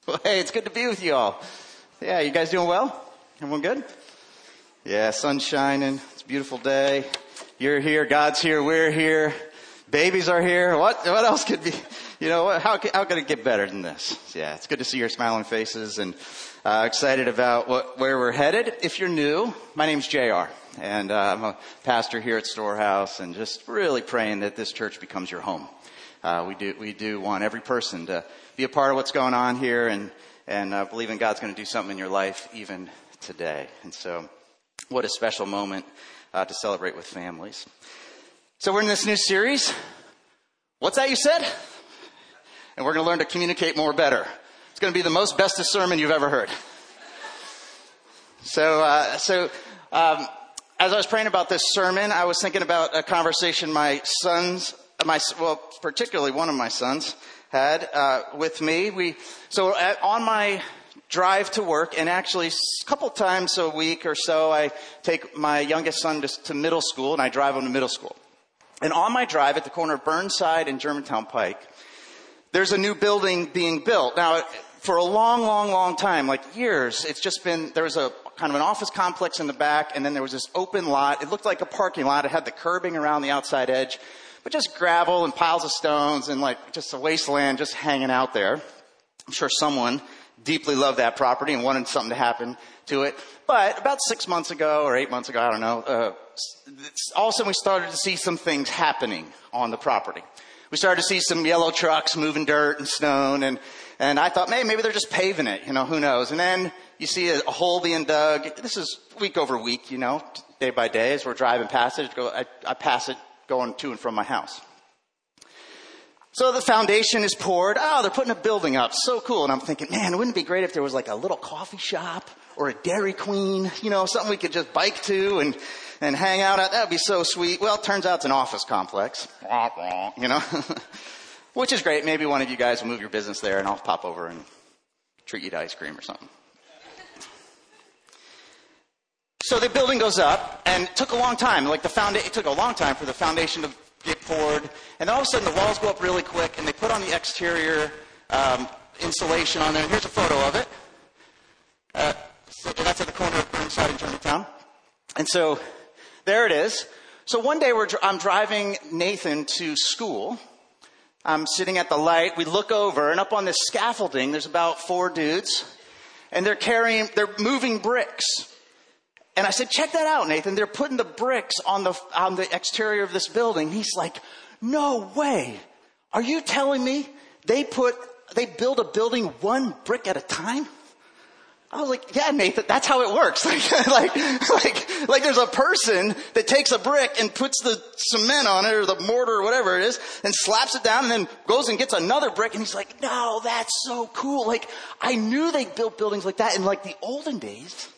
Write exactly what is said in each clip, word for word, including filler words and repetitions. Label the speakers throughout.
Speaker 1: Well, hey, it's good to be with you all. Yeah, you guys doing well? Everyone good? Yeah, sun's shining. It's a beautiful day. You're here. God's here. We're here. Babies are here. What? What else could be? You know, how how could it get better than this? Yeah, it's good to see your smiling faces and uh, excited about what where we're headed. If you're new, my name's J R, and uh, I'm a pastor here at Storehouse, and just really praying that this church becomes your home. Uh, we do we do want every person to be a part of what's going on here, and and uh, believing God's going to do something in your life even today. And so, what a special moment uh, to celebrate with families. So we're in this new series. What's that you said? And we're going to learn to communicate more better. It's going to be the most bestest sermon you've ever heard. So, uh, so um, as I was praying about this sermon, I was thinking about a conversation my sons, my well, particularly one of my sons, had uh, with me. We so at, on my drive to work, and actually a couple times a week or so, I take my youngest son to, to middle school, and I drive him to middle school. And on my drive at the corner of Burnside and Germantown Pike, there's a new building being built. Now, for a long, long, long time, like years, it's just been, there was a kind of an office complex in the back, and then there was this open lot. It looked like a parking lot. It had the curbing around the outside edge, but just gravel and piles of stones and like just a wasteland just hanging out there. I'm sure someone deeply loved that property and wanted something to happen to it. But about six months ago or eight months ago, I don't know, uh, all of a sudden we started to see some things happening on the property. We started to see some yellow trucks moving dirt and stone, and, and I thought, hey, maybe they're just paving it, you know, who knows. And then you see a, a hole being dug. This is week over week, you know, day by day as we're driving past it. Go, I, I pass it going to and from my house. So the foundation is poured. Oh, they're putting a building up. So cool. And I'm thinking, man, wouldn't it be great if there was like a little coffee shop or a Dairy Queen, you know, something we could just bike to and, and hang out at? That would be so sweet. Well, it turns out it's an office complex, you know, which is great. Maybe one of you guys will move your business there and I'll pop over and treat you to ice cream or something. So the building goes up, and it took a long time. Like the founda- it took a long time for the foundation to get poured, and then all of a sudden the walls go up really quick, and they put on the exterior um, insulation on there. And here's a photo of it. Uh, so that's at the corner of Burnside and Germantown. And so there it is. So one day we're, I'm driving Nathan to school. I'm sitting at the light. We look over, and up on this scaffolding, there's about four dudes, and they're carrying, they're moving bricks. And I said, check that out, Nathan. They're putting the bricks on the on the exterior of this building. He's like, no way. Are you telling me they put they build a building one brick at a time? I was like, yeah, Nathan, that's how it works. Like, like, like, like there's a person that takes a brick and puts the cement on it or the mortar or whatever it is and slaps it down and then goes and gets another brick. And he's like, no, that's so cool. Like, I knew they built buildings like that in like the olden days.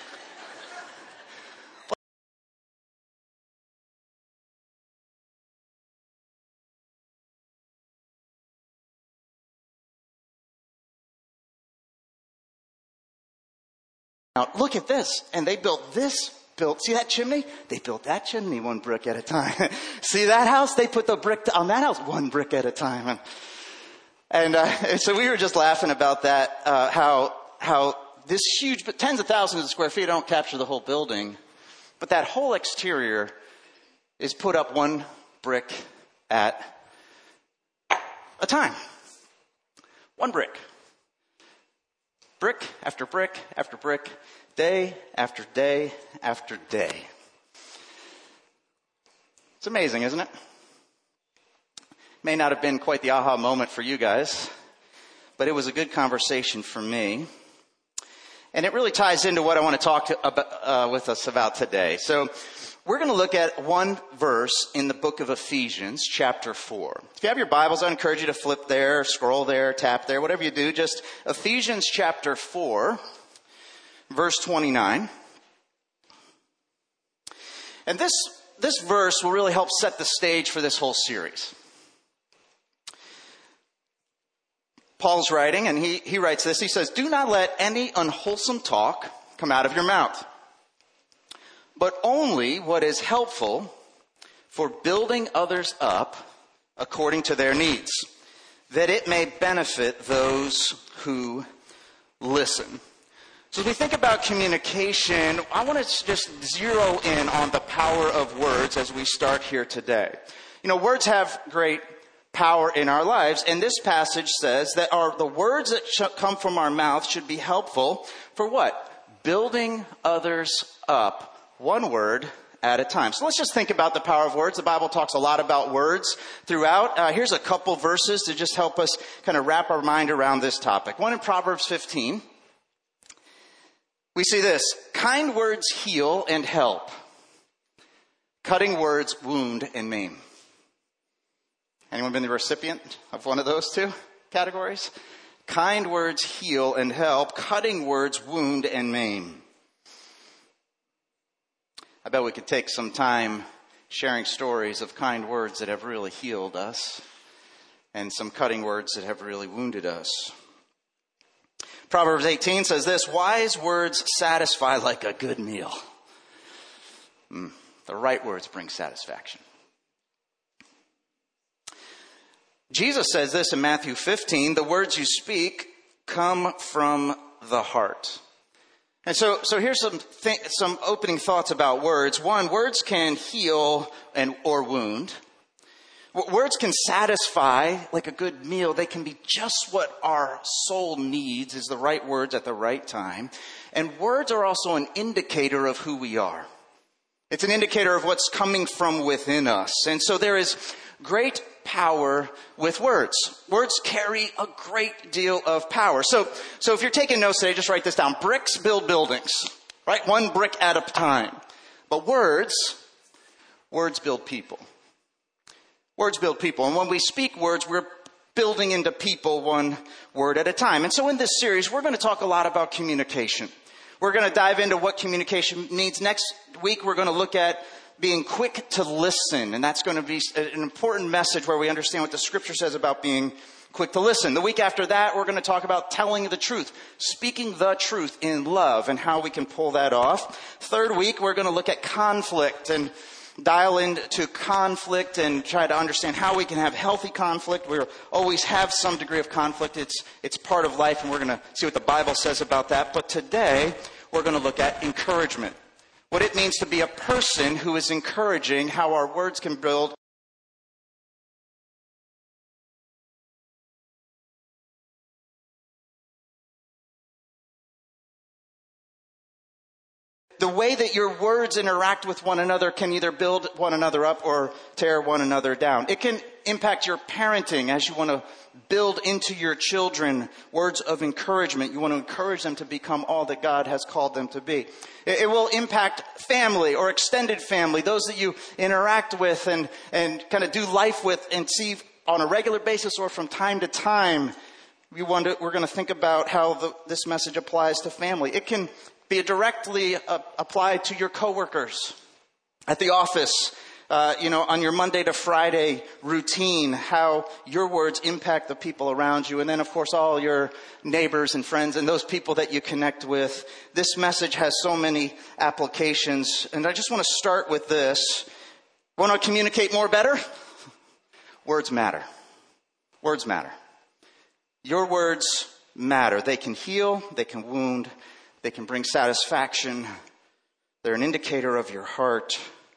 Speaker 1: Now, look at this. And they built this, built, see that chimney? They built that chimney one brick at a time. See that house? They put the brick on that house one brick at a time. And, and uh, so we were just laughing about that, uh, how, how this huge, but tens of thousands of square feet don't capture the whole building. But that whole exterior is put up one brick at a time. One brick. Brick after brick after brick, day after day after day. It's amazing, isn't it? May not have been quite the aha moment for you guys, but it was a good conversation for me. And it really ties into what I want to talk to, about, uh, with us about today. So we're going to look at one verse in the book of Ephesians, chapter four. If you have your Bibles, I encourage you to flip there, scroll there, tap there, whatever you do. Just Ephesians chapter four, verse twenty-nine. And this, this verse will really help set the stage for this whole series. Paul's writing, and he, he writes this. He says, do not let any unwholesome talk come out of your mouth, but only what is helpful for building others up according to their needs, that it may benefit those who listen. So as we think about communication, I want to just zero in on the power of words as we start here today. You know, words have great power in our lives, and this passage says that our, the words that sh- come from our mouth should be helpful for what? Building others up, one word at a time. So let's just think about the power of words. The Bible talks a lot about words throughout. Uh, here's a couple verses to just help us kind of wrap our mind around this topic. One in Proverbs fifteen. We see this: kind words heal and help. Cutting words wound and maim. Anyone been the recipient of one of those two categories? Kind words heal and help. Cutting words wound and maim. I bet we could take some time sharing stories of kind words that have really healed us and some cutting words that have really wounded us. Proverbs eighteen says this: wise words satisfy like a good meal. Mm, the right words bring satisfaction. Jesus says this in Matthew fifteen: the words you speak come from the heart. And so, so here's some th- some opening thoughts about words. One, words can heal and or wound. Words can satisfy like a good meal. They can be just what our soul needs, is the right words at the right time. And words are also an indicator of who we are. It's an indicator of what's coming from within us. And so there is great power with words. Words carry a great deal of power. So, so if you're taking notes today, just write this down. Bricks build buildings, right? One brick at a time. But words, words build people. Words build people. And when we speak words, we're building into people one word at a time. And so in this series, we're going to talk a lot about communication. We're going to dive into what communication means. Next week, we're going to look at being quick to listen. And that's going to be an important message where we understand what the scripture says about being quick to listen. The week after that, we're going to talk about telling the truth, speaking the truth in love, and how we can pull that off. Third week, we're going to look at conflict and dial into conflict and try to understand how we can have healthy conflict. We always have some degree of conflict. It's, it's part of life, and we're going to see what the Bible says about that. But today, we're going to look at encouragement. What it means to be a person who is encouraging, how our words can build the way that your words interact with one another can either build one another up or tear one another down. It can impact your parenting as you want to build into your children words of encouragement. You want to encourage them to become all that God has called them to be. It will impact family or extended family, those that you interact with and, and kind of do life with and see on a regular basis or from time to time. We want to, we're going to think about how the, this message applies to family. It can be directly uh, applied to your coworkers at the office, uh, you know, on your Monday to Friday routine, how your words impact the people around you. And then, of course, all your neighbors and friends and those people that you connect with. This message has so many applications. And I just want to start with this. Want to communicate more better? Words matter. Words matter. Your words matter. They can heal. They can wound. They can bring satisfaction. They're an indicator of your heart.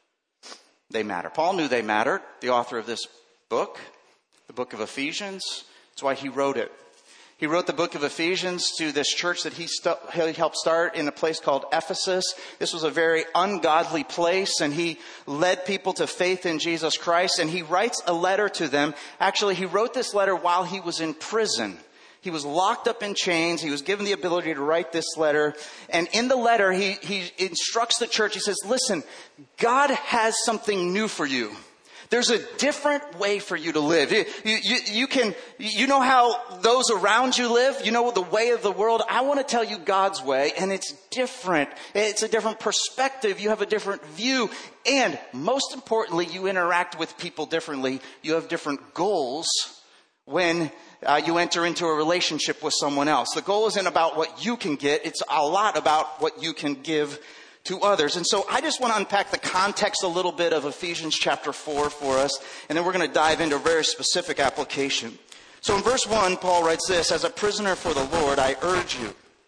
Speaker 1: They matter. Paul knew they mattered, the author of this book, the book of Ephesians. That's why he wrote it. He wrote the book of Ephesians to this church that he, st- he helped start in a place called Ephesus. This was a very ungodly place, and he led people to faith in Jesus Christ. And he writes a letter to them. Actually, he wrote this letter while he was in prison. He was locked up in chains. He was given the ability to write this letter. And in the letter, he, he instructs the church. He says, listen, God has something new for you. There's a different way for you to live. You, you, you can, you know how those around you live. You know the way of the world. I want to tell you God's way, and it's different. It's a different perspective. You have a different view. And most importantly, you interact with people differently. You have different goals when Uh, you enter into a relationship with someone else. The goal isn't about what you can get. It's a lot about what you can give to others. And so I just want to unpack the context a little bit of Ephesians chapter four for us. And then we're going to dive into a very specific application. So in verse one, Paul writes this: as a prisoner for the Lord, I urge you,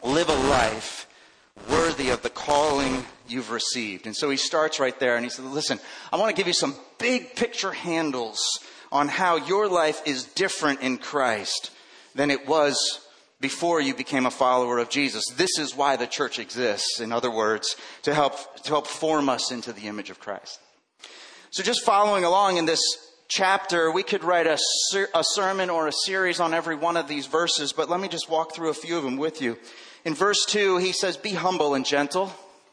Speaker 1: live a life worthy of the calling you've received. And so he starts right there and he says, listen, I want to give you some big picture handles on how your life is different in Christ than it was before you became a follower of Jesus. This is why the church exists. In other words, to help, to help form us into the image of Christ. So just following along in this chapter, we could write a, ser- a sermon or a series on every one of these verses, but let me just walk through a few of them with you. In verse two, he says, be humble and gentle,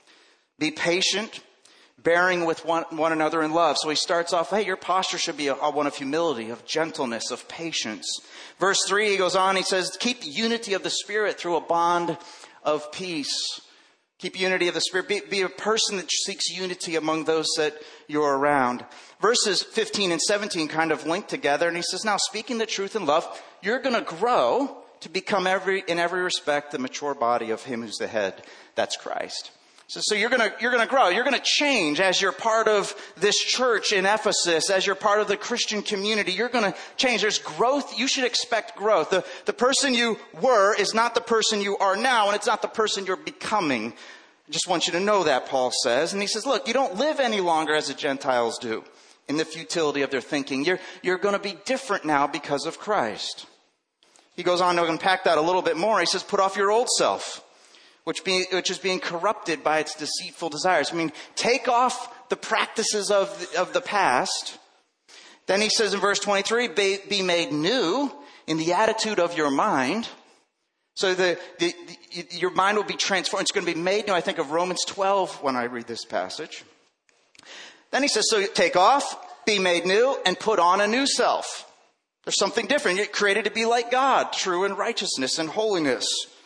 Speaker 1: be patient, bearing with one, one another in love. So he starts off, hey, your posture should be a, a one of humility, of gentleness, of patience. Verse three, he goes on, he says, keep the unity of the Spirit through a bond of peace. Keep unity of the Spirit. Be, be a person that seeks unity among those that you're around. Verses fifteen and seventeen kind of link together. And he says, now speaking the truth in love, you're going to grow to become every in every respect the mature body of him who's the head. That's Christ. So, so you're going to you're going to grow. You're going to change as you're part of this church in Ephesus, as you're part of the Christian community. You're going to change. There's growth. You should expect growth. The, the person you were is not the person you are now, and it's not the person you're becoming. I just want you to know that, Paul says. And he says, look, you don't live any longer as the Gentiles do in the futility of their thinking. You're, you're going to be different now because of Christ. He goes on to unpack that a little bit more. He says, put off your old self, which, be, which is being corrupted by its deceitful desires. I mean, take off the practices of the, of the past. Then he says in verse twenty-three, be, be made new in the attitude of your mind. So the, the, the your mind will be transformed. It's going to be made new. I think of Romans twelve when I read this passage. Then he says, so take off, be made new, and put on a new self. There's something different. You're created to be like God, true in righteousness and holiness.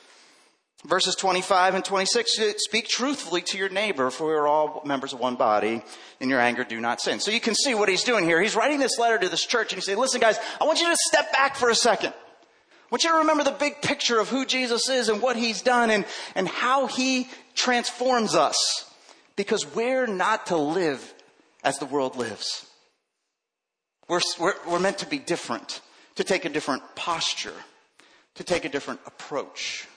Speaker 1: Verses twenty-five and twenty-six, speak truthfully to your neighbor, for we are all members of one body. In your anger, do not sin. So you can see what he's doing here. He's writing this letter to this church, and he's saying, listen, guys, I want you to step back for a second. I want you to remember the big picture of who Jesus is and what he's done and, and how he transforms us. Because we're not to live as the world lives. We're, we're, we're meant to be different, to take a different posture, to take a different approach,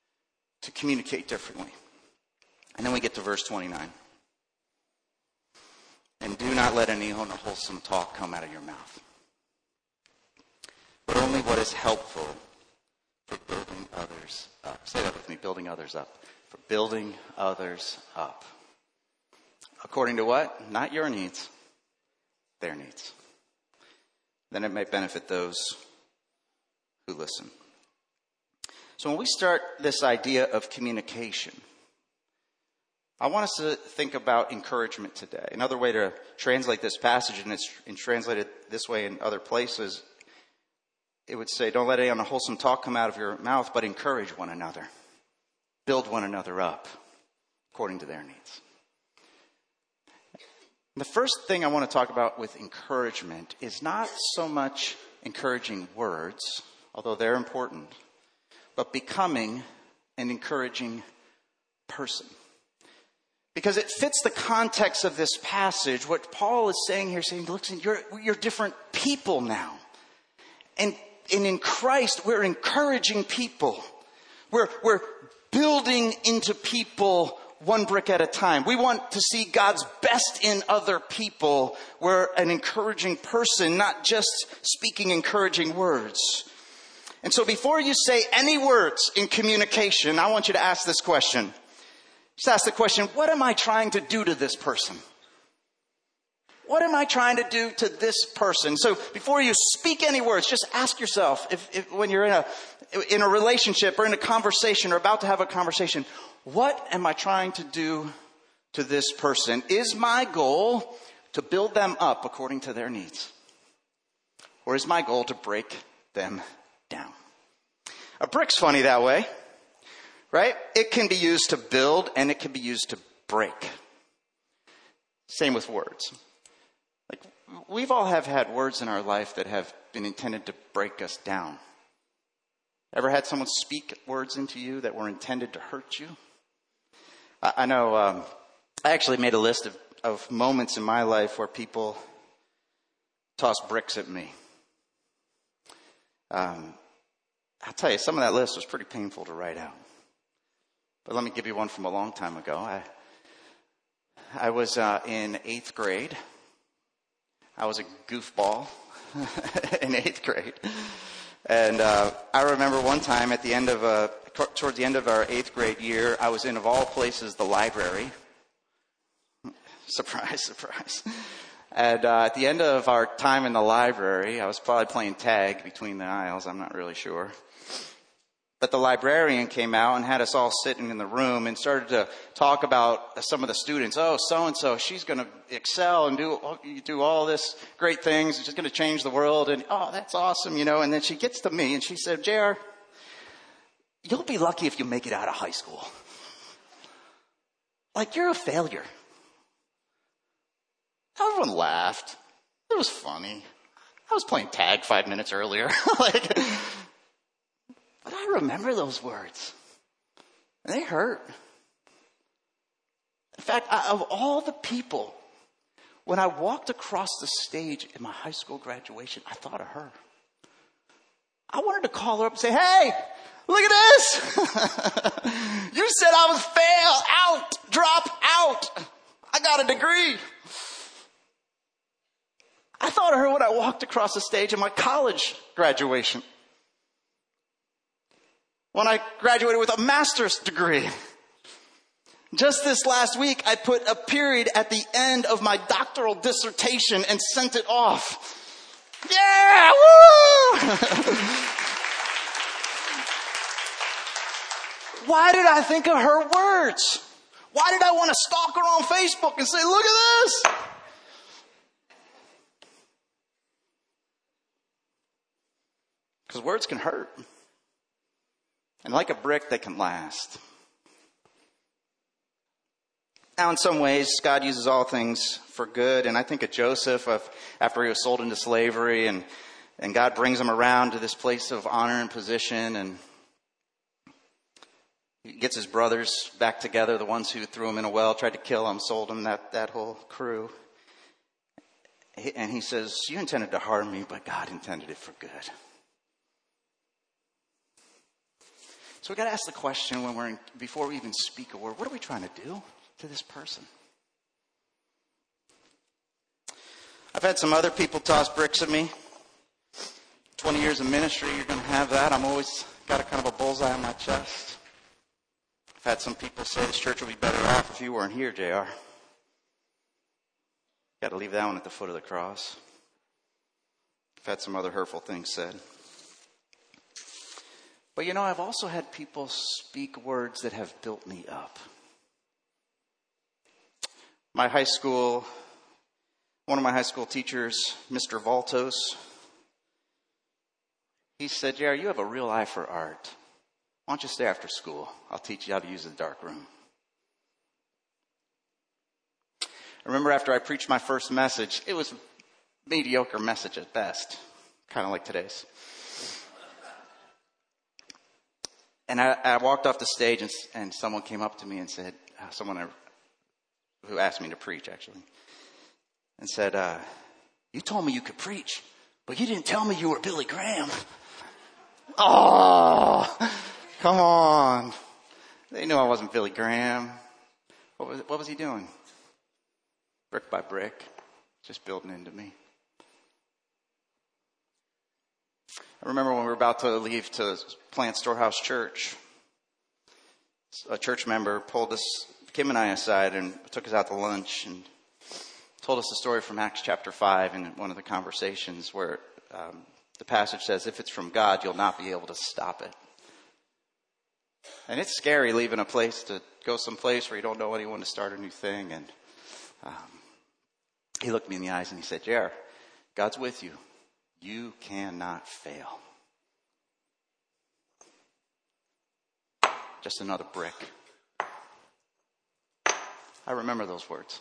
Speaker 1: to communicate differently. And then we get to verse twenty-nine. And do not let any unwholesome talk come out of your mouth, but only what is helpful for building others up. Say that with me, building others up. For building others up. According to what? Not your needs, their needs. Then it may benefit those who listen. So when we start this idea of communication, I want us to think about encouragement today. Another way to translate this passage, and it's translated this way in other places, it would say, don't let any unwholesome talk come out of your mouth, but encourage one another. Build one another up according to their needs. The first thing I want to talk about with encouragement is not so much encouraging words, although they're important, but becoming an encouraging person. Because it fits the context of this passage. What Paul is saying here, saying, listen, you're, you're different people now. And, and in Christ, we're encouraging people. We're, we're building into people one brick at a time. We want to see God's best in other people. We're an encouraging person, not just speaking encouraging words. And so before you say any words in communication, I want you to ask this question. Just ask the question, what am I trying to do to this person? What am I trying to do to this person? So before you speak any words, just ask yourself, if, if when you're in a in a relationship or in a conversation or about to have a conversation, what am I trying to do to this person? Is my goal to build them up according to their needs? Or is my goal to break them down? A brick's funny that way, right? It can be used to build and it can be used to break. Same with words. Like, we've all have had words in our life that have been intended to break us down. Ever had someone speak words into you that were intended to hurt you? I, I know, um, I actually made a list of, of moments in my life where people tossed bricks at me. Um, I'll tell you, some of that list was pretty painful to write out. But let me give you one from a long time ago. I, I was uh, in eighth grade. I was a goofball in eighth grade. And uh, I remember one time at the end of, uh, towards the end of our eighth grade year, I was in, of all places, the library. Surprise, surprise. And uh, at the end of our time in the library, I was probably playing tag between the aisles. I'm not really sure. But the librarian came out and had us all sitting in the room and started to talk about some of the students. Oh, so-and-so, she's going to excel and do do all this great things. She's going to change the world. And, oh, that's awesome, you know. And then she gets to me and she said, J R, you'll be lucky if you make it out of high school. Like, you're a failure. Everyone laughed. It was funny. I was playing tag five minutes earlier. like... But I remember those words. And they hurt. In fact, I, of all the people, when I walked across the stage in my high school graduation, I thought of her. I wanted to call her up and say, hey, look at this. You said I was fail, out, drop out. I got a degree. I thought of her when I walked across the stage in my college graduation. When I graduated with a master's degree. Just this last week, I put a period at the end of my doctoral dissertation and sent it off. Yeah! Woo! Why did I think of her words? Why did I want to stalk her on Facebook and say, look at this? Because words can hurt. And like a brick, they can last. Now, in some ways, God uses all things for good. And I think of Joseph of, after he was sold into slavery, and, and God brings him around to this place of honor and position. And he gets his brothers back together, the ones who threw him in a well, tried to kill him, sold him, that, that whole crew. And he says, you intended to harm me, but God intended it for good. So we got to ask the question when we're in, before we even speak a word, what are we trying to do to this person? I've had some other people toss bricks at me. twenty years of ministry, you're going to have that. I'm always got a kind of a bullseye on my chest. I've had some people say this church would be better off if you weren't here, J R. Got to leave that one at the foot of the cross. I've had some other hurtful things said. But you know, I've also had people speak words that have built me up. My high school, one of my high school teachers, Mister Valtos, he said, J R, you have a real eye for art. Why don't you stay after school? I'll teach you how to use the dark room. I remember after I preached my first message, it was a mediocre message at best, kind of like today's. And I, I walked off the stage, and, and someone came up to me and said, uh, someone I, who asked me to preach, actually, and said, uh, you told me you could preach, but you didn't tell me you were Billy Graham. Oh, come on. They knew I wasn't Billy Graham. What was, what was he doing? Brick by brick, just building into me. I remember when we were about to leave to plant Storehouse Church, a church member pulled us, Kim and I aside, and took us out to lunch and told us the story from Acts chapter five in one of the conversations where um, the passage says, if it's from God, you'll not be able to stop it. And it's scary leaving a place to go someplace where you don't know anyone to start a new thing. And um, he looked me in the eyes and he said, J R, God's with you. You cannot fail. Just another brick. I remember those words.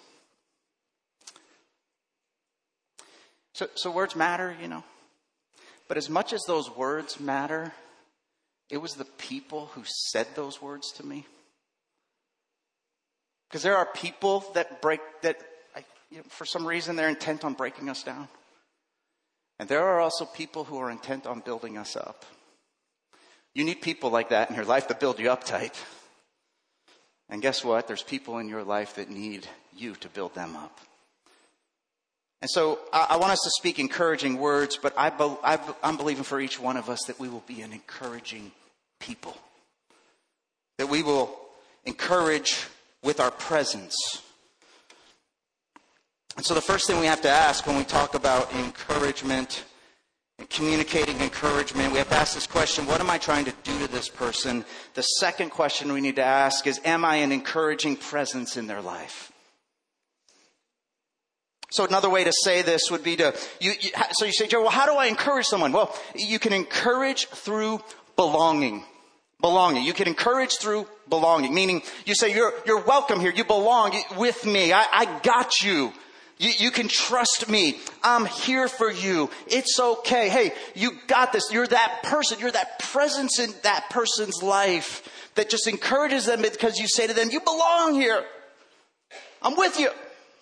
Speaker 1: So, so words matter, you know. But as much as those words matter, it was the people who said those words to me. Because there are people that break, that you know, for some reason they're intent on breaking us down. And there are also people who are intent on building us up. You need people like that in your life to build you up tight. And guess what? There's people in your life that need you to build them up. And so I, I want us to speak encouraging words, but I be, I, I'm believing for each one of us that we will be an encouraging people. That we will encourage with our presence. And so the first thing we have to ask when we talk about encouragement and communicating encouragement, we have to ask this question: what am I trying to do to this person? The second question we need to ask is, am I an encouraging presence in their life? So another way to say this would be to, you, you, so you say, Joe, well, how do I encourage someone? Well, you can encourage through belonging. Belonging. You can encourage through belonging. Meaning, you say, you're, you're welcome here. You belong with me. I, I got you. You, you can trust me. I'm here for you. It's okay. Hey, you got this. You're that person. You're that presence in that person's life that just encourages them because you say to them, you belong here. I'm with you.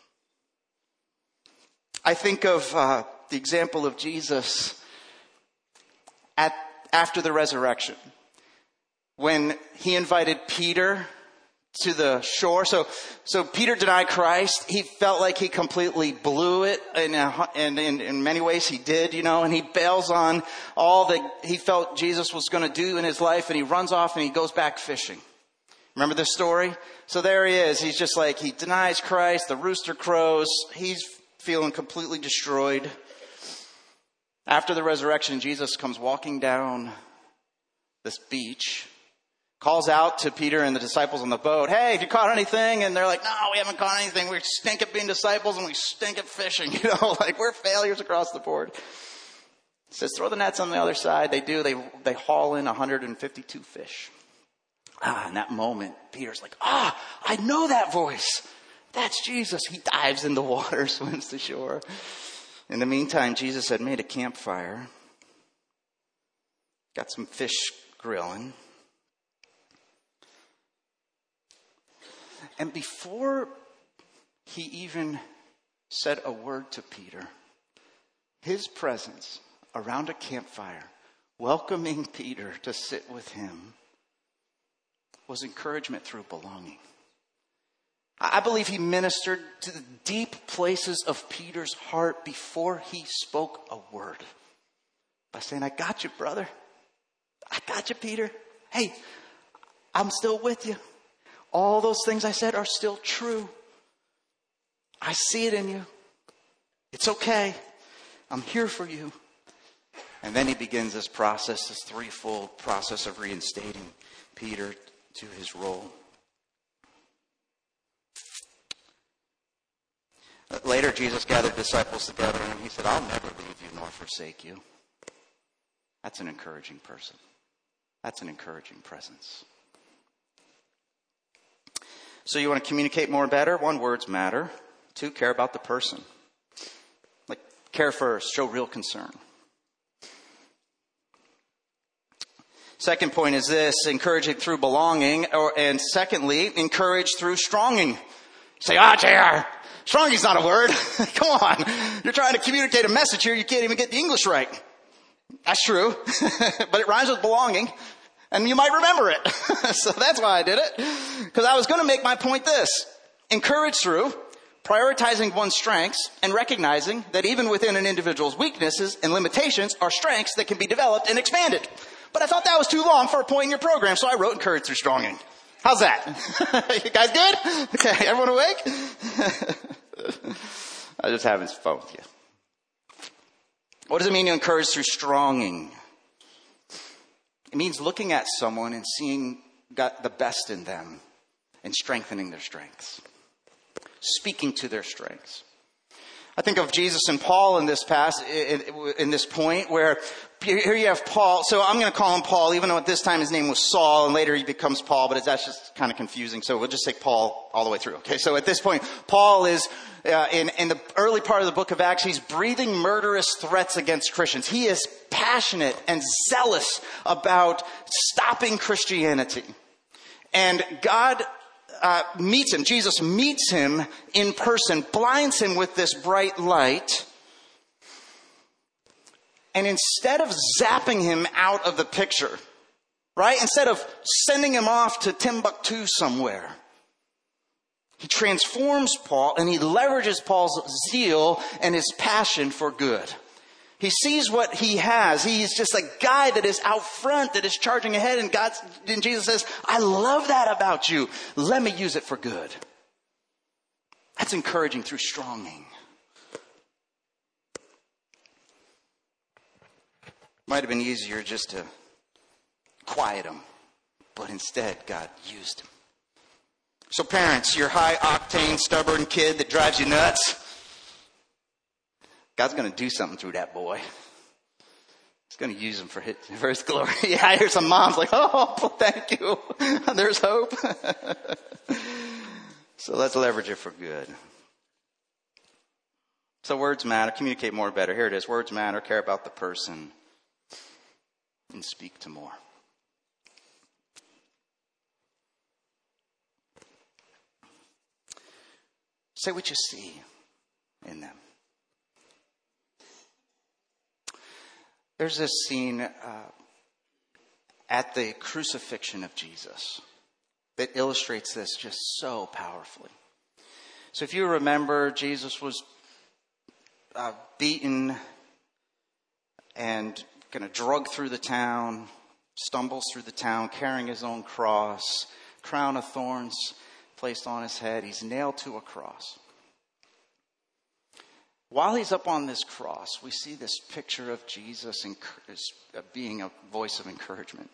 Speaker 1: I think of uh, the example of Jesus at after the resurrection, when he invited Peter to the shore. So, so Peter denied Christ. He felt like he completely blew it, and in, in, in many ways he did, you know, and he bails on all that he felt Jesus was going to do in his life, and he runs off and he goes back fishing. Remember this story? So there he is. He's just like, he denies Christ. The rooster crows. He's feeling completely destroyed. After the resurrection, Jesus comes walking down this beach, calls out to Peter and the disciples on the boat, hey, have you caught anything? And they're like, no, we haven't caught anything. We stink at being disciples and we stink at fishing. You know, like we're failures across the board. He says, throw the nets on the other side. They do. They they haul in one hundred fifty-two fish. Ah, in that moment, Peter's like, ah, I know that voice. That's Jesus. He dives in the water, swims to shore. In the meantime, Jesus had made a campfire, got some fish grilling. And before he even said a word to Peter, his presence around a campfire, welcoming Peter to sit with him, was encouragement through belonging. I believe he ministered to the deep places of Peter's heart before he spoke a word. By saying, I got you, brother. I got you, Peter. Hey, I'm still with you. All those things I said are still true. I see it in you. It's okay. I'm here for you. And then he begins this process, this threefold process of reinstating Peter to his role. Later, Jesus gathered disciples together and he said, I'll never leave you nor forsake you. That's an encouraging person. That's an encouraging presence. So you want to communicate more and better? One, words matter. Two, care about the person. Like, care first, show real concern. Second point is this, encouraging through belonging. Or, and secondly, encourage through stronging. Say, ah, J R, stronging's not a word. Come on. You're trying to communicate a message here. You can't even get the English right. That's true. But it rhymes with belonging. And you might remember it. So that's why I did it. Because I was going to make my point this. Encourage through prioritizing one's strengths and recognizing that even within an individual's weaknesses and limitations are strengths that can be developed and expanded. But I thought that was too long for a point in your program, so I wrote encourage through stronging. How's that? You guys good? Okay, everyone awake? I'm just having fun with you. What does it mean to encourage through stronging? It means looking at someone and seeing got the best in them and strengthening their strengths. Speaking to their strengths. I think of Jesus and Paul in this past, in, in this point where here you have Paul. So I'm going to call him Paul, even though at this time his name was Saul and later he becomes Paul, but it's, that's just kind of confusing. So we'll just say Paul all the way through. Okay. So at this point, Paul is, uh, in, in the early part of the book of Acts, he's breathing murderous threats against Christians. He is passionate and zealous about stopping Christianity. And God Uh, meets him. Jesus meets him in person, blinds him with this bright light. And instead of zapping him out of the picture, right? Instead of sending him off to Timbuktu somewhere, He transforms Paul, and he leverages Paul's zeal and his passion for good. He sees what he has. He's just a guy that is out front, that is charging ahead. And God, and Jesus says, I love that about you. Let me use it for good. That's encouraging through stronging. Might have been easier just to quiet him. But instead, God used him. So parents, your high-octane, stubborn kid that drives you nuts, God's going to do something through that boy. He's going to use him for his, for his glory. Yeah, I hear some moms like, oh, thank you. There's hope. So let's leverage it for good. So words matter. Communicate more better. Here it is. Words matter. Care about the person. And speak to more. Say what you see in them. There's this scene uh, at the crucifixion of Jesus that illustrates this just so powerfully. So if you remember, Jesus was uh, beaten and kind of drugged through the town, stumbles through the town, carrying his own cross, crown of thorns placed on his head. He's nailed to a cross. While he's up on this cross, we see this picture of Jesus being a voice of encouragement.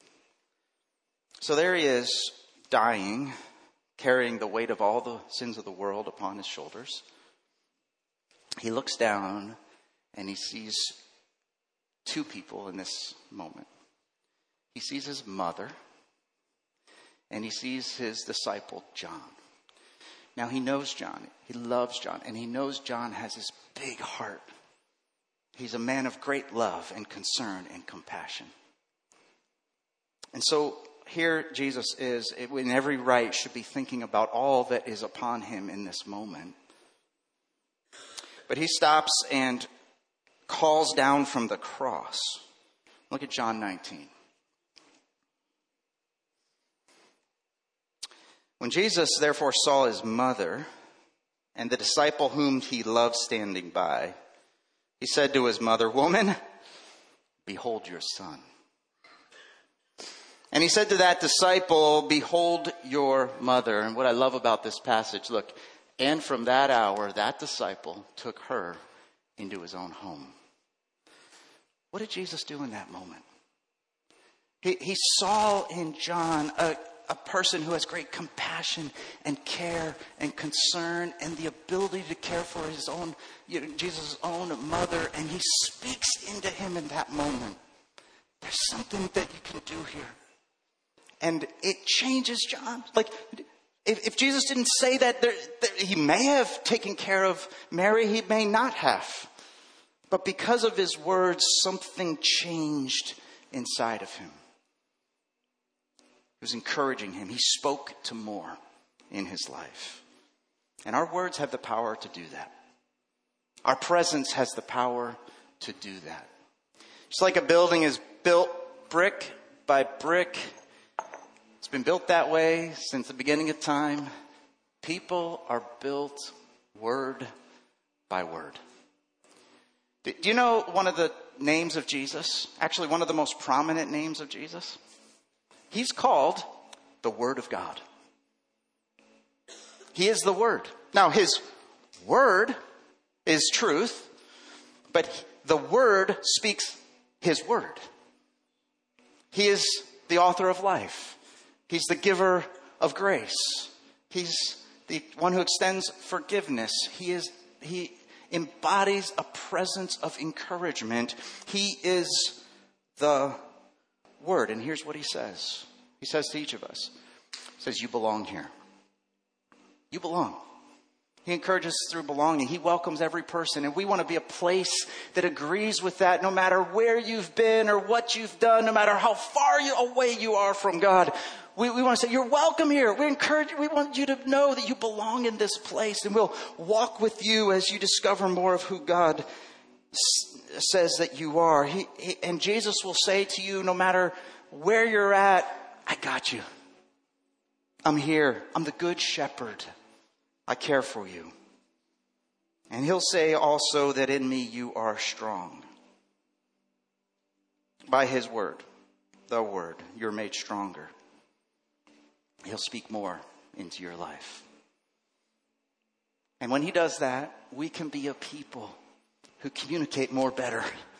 Speaker 1: So there he is, dying, carrying the weight of all the sins of the world upon his shoulders. He looks down and he sees two people in this moment. He sees his mother and he sees his disciple John. Now he knows John. He loves John. And he knows John has this big heart. He's a man of great love and concern and compassion. And so here Jesus is, in every right, should be thinking about all that is upon him in this moment. But he stops and calls down from the cross. Look at John nineteen. When Jesus therefore saw his mother and the disciple whom he loved standing by, he said to his mother, "Woman, behold your son." And he said to that disciple, "Behold your mother." And what I love about this passage, look, and from that hour, that disciple took her into his own home. What did Jesus do in that moment? He, he saw in John a, a person who has great compassion and care and concern and the ability to care for his own, you know, Jesus' own mother. And he speaks into him in that moment. There's something that you can do here. And it changes John. Like, if, if Jesus didn't say that, there, there, he may have taken care of Mary. He may not have. But because of his words, something changed inside of him. It was encouraging him. He spoke to more in his life. And our words have the power to do that. Our presence has the power to do that. Just like a building is built brick by brick, it's been built that way since the beginning of time. People are built word by word. Do you know one of the names of Jesus? Actually, one of the most prominent names of Jesus? He's called the Word of God. He is the Word. Now, his Word is truth, but the Word speaks his Word. He is the author of life. He's the giver of grace. He's the one who extends forgiveness. He is, he embodies a presence of encouragement. He is the Word. And here's what he says. He says to each of us, he says, you belong here. You belong. He encourages us through belonging. He welcomes every person. And we want to be a place that agrees with that, no matter where you've been or what you've done, no matter how far you, away you are from God. We, we want to say, you're welcome here. We encourage you. We want you to know that you belong in this place. And we'll walk with you as you discover more of who God s- says that you are. He, he, and Jesus will say to you, no matter where you're at, I got you. I'm here. I'm the good shepherd. I care for you. And he'll say also that in me you are strong. By his word, the word, you're made stronger. He'll speak more into your life. And when he does that, we can be a people who communicate more better.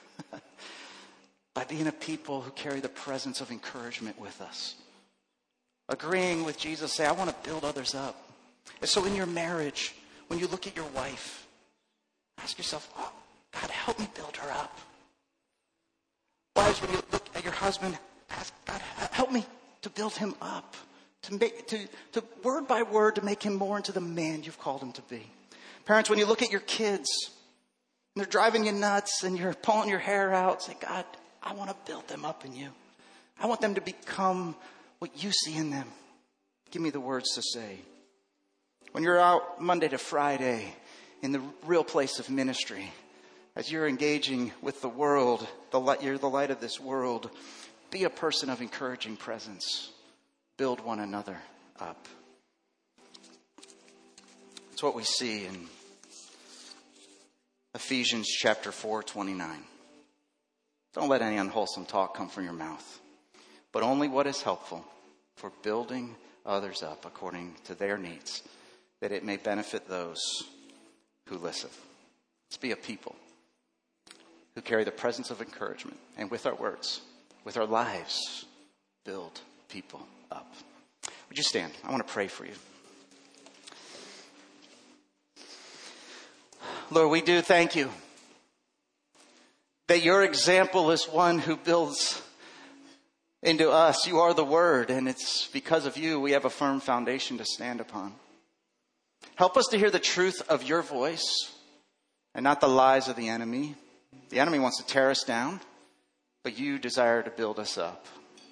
Speaker 1: By being a people who carry the presence of encouragement with us. Agreeing with Jesus, say, I want to build others up. And so in your marriage, when you look at your wife, ask yourself, oh, God, help me build her up. Wives, when you look at your husband, ask God, help me to build him up. To make, to, to word by word, to make him more into the man you've called him to be. Parents, when you look at your kids, and they're driving you nuts, and you're pulling your hair out, say, God, I want to build them up in you. I want them to become what you see in them. Give me the words to say. When you're out Monday to Friday in the real place of ministry, as you're engaging with the world, the light, you're the light of this world, be a person of encouraging presence. Build one another up. It's what we see in Ephesians chapter four, twenty-nine. Don't let any unwholesome talk come from your mouth, but only what is helpful for building others up according to their needs, that it may benefit those who listen. Let's be a people who carry the presence of encouragement, and with our words, with our lives, build people up. Would you stand? I want to pray for you. Lord, we do thank you that your example is one who builds into us. You are the Word, and it's because of you we have a firm foundation to stand upon. Help us to hear the truth of your voice and not the lies of the enemy. The enemy wants to tear us down, but you desire to build us up.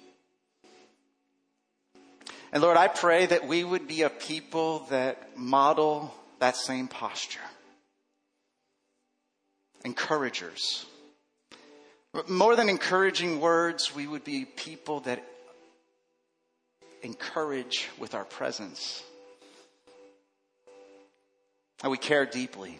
Speaker 1: And Lord, I pray that we would be a people that model that same posture. Encouragers. More than encouraging words, we would be people that encourage with our presence. And we care deeply.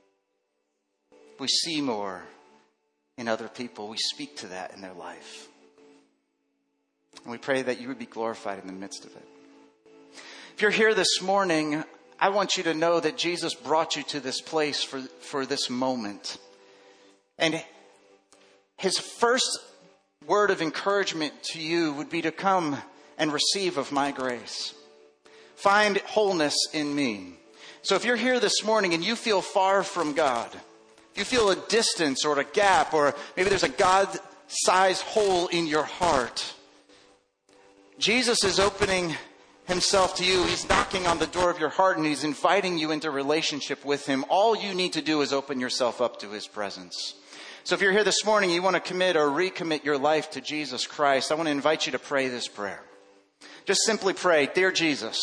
Speaker 1: We see more in other people. We speak to that in their life. And we pray that you would be glorified in the midst of it. If you're here this morning, I want you to know that Jesus brought you to this place for, for this moment. And his first word of encouragement to you would be to come and receive of my grace. Find wholeness in me. So if you're here this morning and you feel far from God, if you feel a distance or a gap, or maybe there's a God-sized hole in your heart, Jesus is opening himself to you. He's knocking on the door of your heart and he's inviting you into relationship with him. All you need to do is open yourself up to his presence. So if you're here this morning, you want to commit or recommit your life to Jesus Christ, I want to invite you to pray this prayer. Just simply pray, Dear Jesus,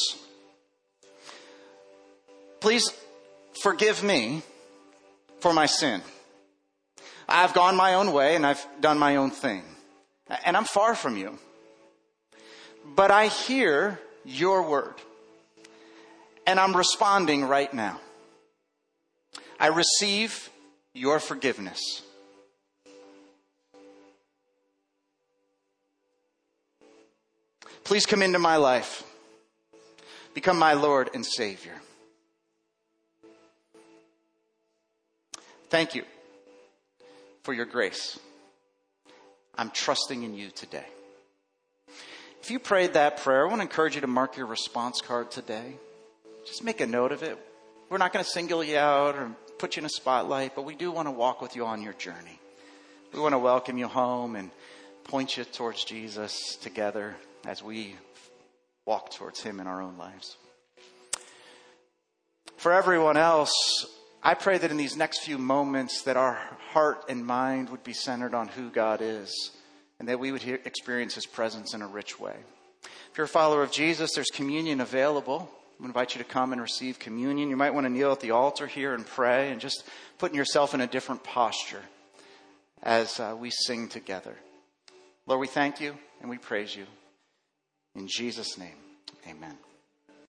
Speaker 1: please forgive me for my sin. I've gone my own way and I've done my own thing. And I'm far from you. But I hear your word. And I'm responding right now. I receive your forgiveness. Please come into my life. Become my Lord and Savior. Thank you for your grace. I'm trusting in you today. If you prayed that prayer, I want to encourage you to mark your response card today. Just make a note of it. We're not going to single you out or put you in a spotlight, but we do want to walk with you on your journey. We want to welcome you home and point you towards Jesus together as we walk towards him in our own lives. For everyone else, I pray that in these next few moments that our heart and mind would be centered on who God is and that we would hear, experience his presence in a rich way. If you're a follower of Jesus, there's communion available. I invite you to come and receive communion. You might want to kneel at the altar here and pray and just putting yourself in a different posture as uh, we sing together. Lord, we thank you and we praise you. In Jesus' name, amen.